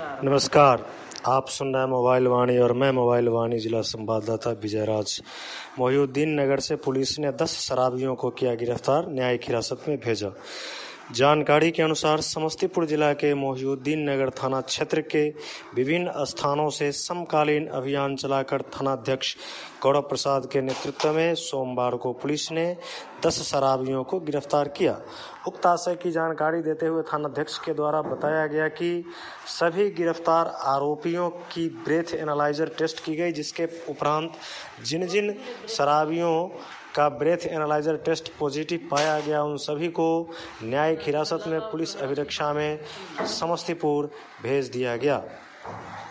नमस्कार। आप सुन रहे हैं मोबाइल वाणी और मैं मोबाइल वाणी जिला संवाददाता विजय राज। मोहिउद्दीन नगर से पुलिस ने 10 शराबियों को किया गिरफ्तार, न्यायिक हिरासत में भेजा। जानकारी के अनुसार समस्तीपुर जिला के मोहिउद्दीन नगर थाना क्षेत्र के विभिन्न स्थानों से समकालीन अभियान चलाकर थानाध्यक्ष गौरव प्रसाद के नेतृत्व में सोमवार को पुलिस ने 10 शराबियों को गिरफ्तार किया। उक्त आशय की जानकारी देते हुए थानाध्यक्ष के द्वारा बताया गया कि सभी गिरफ्तार आरोपियों की ब्रेथ एनालाइजर टेस्ट की गई, जिसके उपरांत जिन जिन शराबियों का ब्रेथ एनालाइजर टेस्ट पॉजिटिव पाया गया उन सभी को न्यायिक हिरासत में पुलिस अभिरक्षा में समस्तीपुर भेज दिया गया।